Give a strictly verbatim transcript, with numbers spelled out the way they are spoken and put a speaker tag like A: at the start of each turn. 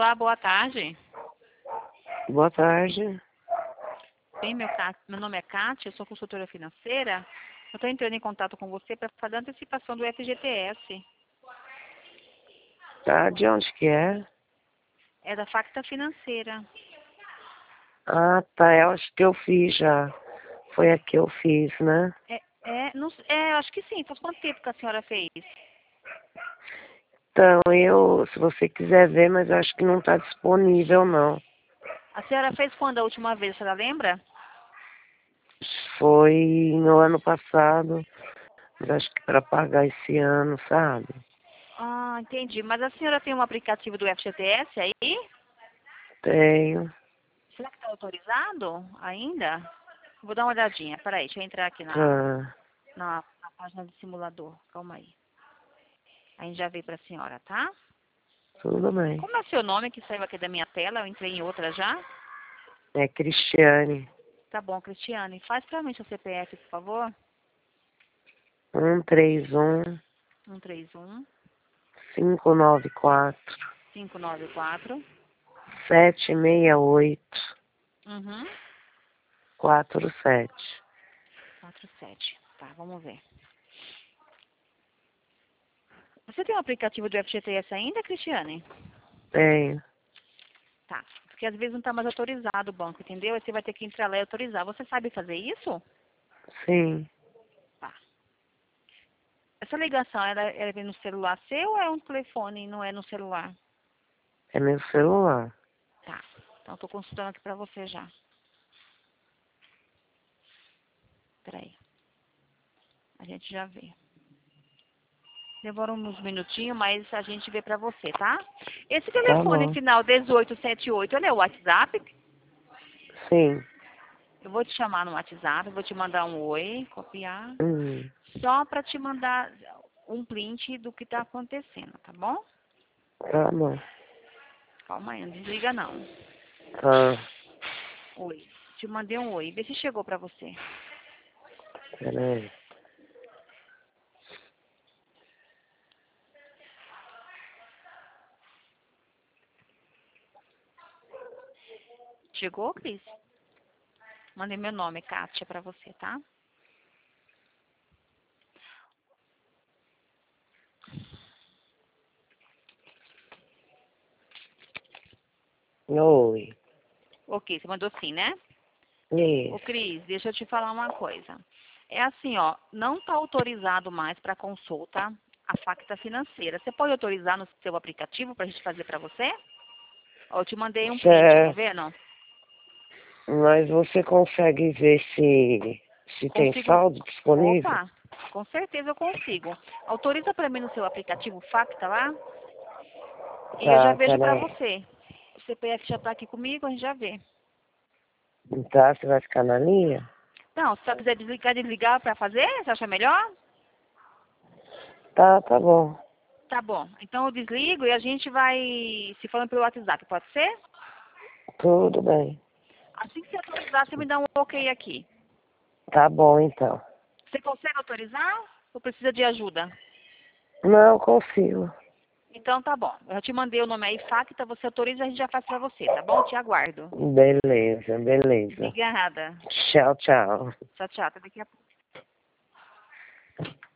A: Olá, boa tarde.
B: Boa tarde.
A: Bem, meu, Cá- meu nome é Kátia, eu sou consultora financeira. Eu estou entrando em contato com você para fazer a antecipação do F G T S.
B: Tá, de onde que é?
A: É da Facta Financeira.
B: Ah, tá, eu acho que eu fiz já. Foi a que eu fiz, né?
A: É, é, não, s- é, acho que sim. Faz quanto tempo que a senhora fez?
B: Então, eu, se você quiser ver, mas eu acho que não tá disponível, não.
A: A senhora fez quando a última vez, a senhora lembra?
B: Foi no ano passado, mas acho que para pagar esse ano, sabe?
A: Ah, entendi. Mas a senhora tem um aplicativo do F G T S aí?
B: Tenho.
A: Será que está autorizado ainda? Vou dar uma olhadinha. Peraí, deixa eu entrar aqui na,
B: Tá,
A: na, na página do simulador. Calma aí. A gente já veio para a senhora, tá?
B: tudo bem.
A: Como é o seu nome que saiu aqui da minha tela? Eu entrei em outra já.
B: É Cristiane.
A: Tá bom, Cristiane. Faz pra mim seu C P F, por favor.
B: Um três um,
A: um três um,
B: cinco nove quatro,
A: cinco nove quatro.
B: sete seis oito,
A: Uhum.
B: quatro sete.
A: quatro sete. Tá, vamos ver. Você tem um aplicativo do F G T S ainda, Cristiane?
B: Tenho.
A: Tá. Porque às vezes não tá mais autorizado o banco, entendeu? Aí você vai ter que entrar lá e autorizar. Você sabe fazer isso?
B: Sim,
A: Tá. Essa ligação, ela, ela vem no celular seu ou é um telefone e não é no celular?
B: é meu celular.
A: Tá. Então eu tô consultando aqui pra você já. Peraí. A gente já vê. Demora uns minutinhos, mas a gente vê pra você, tá? Esse
B: Tá
A: telefone
B: bom.
A: final dezoito setenta e oito, ele é o WhatsApp?
B: Sim.
A: Eu vou te chamar no WhatsApp, vou te mandar um oi, copiar,
B: Hum,
A: só pra te mandar um print do que tá acontecendo, tá bom?
B: tá bom.
A: Calma aí, não desliga não.
B: Tá,
A: Oi. Te mandei um oi. Vê se chegou pra você.
B: peraí.
A: Chegou, Cris? Mandei meu nome, Kátia, pra você, tá?
B: Oi.
A: Ok, você mandou sim, né? Ô,
B: Isso.
A: Cris, deixa eu te falar uma coisa. É assim, ó, não está autorizado mais para consulta a Facta Financeira. Você pode autorizar no seu aplicativo para a gente fazer para você? Ó, eu te mandei um print, tá
B: Certo.
A: vendo?
B: Mas você consegue ver se, se tem
A: Consigo.
B: saldo disponível?
A: Opa, com certeza eu consigo. Autoriza para mim no seu aplicativo Facta lá e eu já
B: Tá,
A: vejo para
B: peraí.
A: você. O C P F já está aqui comigo, a gente já vê.
B: Tá, você vai ficar na linha?
A: Não, se você quiser desligar, desligar para fazer, você acha melhor?
B: Tá, tá bom.
A: Tá bom. Então eu desligo e a gente vai se falando pelo WhatsApp, pode ser?
B: Tudo bem.
A: Assim que você autorizar, você me dá um ok aqui.
B: Tá bom, então.
A: Você consegue autorizar ou precisa de ajuda?
B: Não, consigo.
A: Então tá bom. Eu te mandei o nome aí, Facta, você autoriza, a gente já faz pra você, tá bom? Te aguardo.
B: Beleza, beleza.
A: Obrigada.
B: Tchau, tchau.
A: Tchau, tchau. Até daqui a pouco.